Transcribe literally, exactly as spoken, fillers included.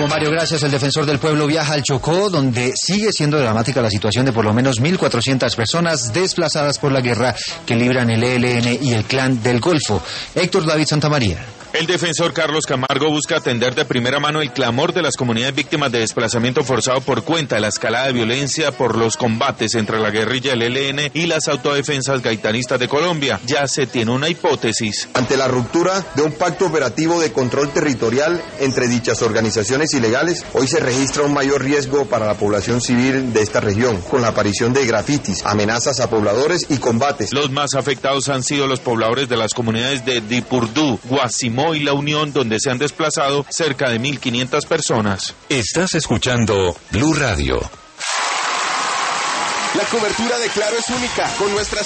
Mario, gracias. El defensor del pueblo viaja al Chocó, donde sigue siendo dramática la situación de por lo menos mil cuatrocientas personas desplazadas por la guerra que libran el E L N y el Clan del Golfo. Héctor David Santamaría. El defensor Carlos Camargo busca atender de primera mano el clamor de las comunidades víctimas de desplazamiento forzado por cuenta de la escalada de violencia por los combates entre la guerrilla del E L N y las autodefensas gaitanistas de Colombia. Ya se tiene una hipótesis. Ante la ruptura de un pacto operativo de control territorial entre dichas organizaciones ilegales, hoy se registra un mayor riesgo para la población civil de esta región, con la aparición de grafitis, amenazas a pobladores y combates. Los más afectados han sido los pobladores de las comunidades de Dipurdú, Guasimó y La Unión, donde se han desplazado cerca de mil quinientas personas. Estás escuchando Blue Radio. La cobertura de Claro es única, con nuestras